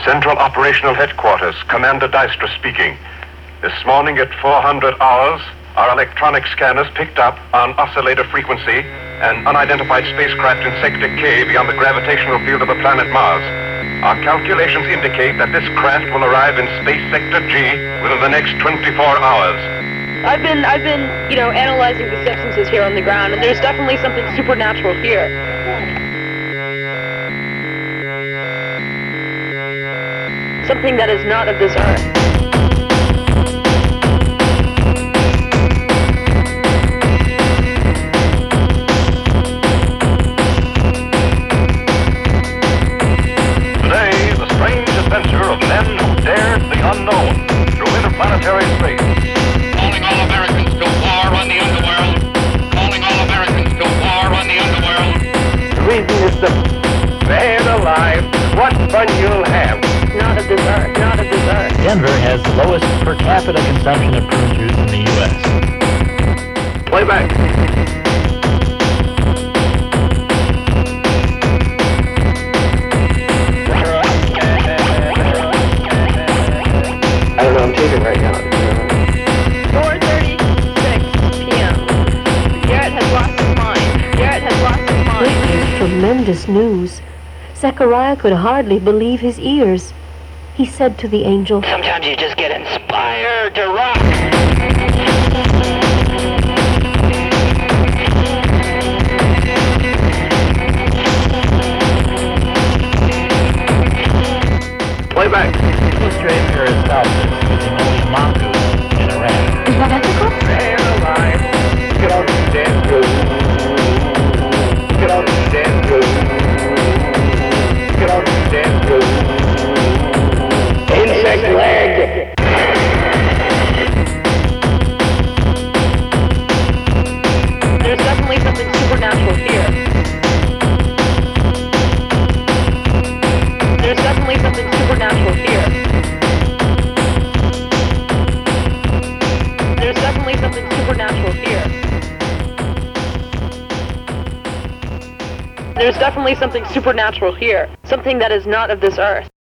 Central Operational Headquarters, Commander Dystra speaking. This morning at 400 hours, our electronic scanners picked up on oscillator frequency an unidentified spacecraft in Sector K beyond the gravitational field of the planet Mars. Our calculations indicate that this craft will arrive in Space Sector G within the next 24 hours. I've been, analyzing the substances here on the ground, and there's definitely something supernatural here. Something that is not of this earth. Today, the strange adventure of men who dared the unknown through interplanetary space. Calling all Americans to war on the underworld. Calling all Americans to war on the underworld. The reason is simple. Man alive, what fun you'll have. Not of this earth. Not of this earth. Denver has the lowest per capita consumption of prune juice in the U.S. Playback. I don't know, I'm taping right now. 4:36 p.m. Garrett has lost his mind. Garrett has lost his mind. This is tremendous news. Zechariah could hardly believe his ears. He said to the angel, Sometimes you just get inspired to rock. Playback. Illustrator is Celsius using only mongoose in Iran. "Is that ethical?" Man alive, get on the dance floor. Get on the dance floor. Get on the dance floor. Insect leg. There's definitely something supernatural here. There's definitely something supernatural here. There's definitely something supernatural here. There's definitely something supernatural here. Something that is not of this earth.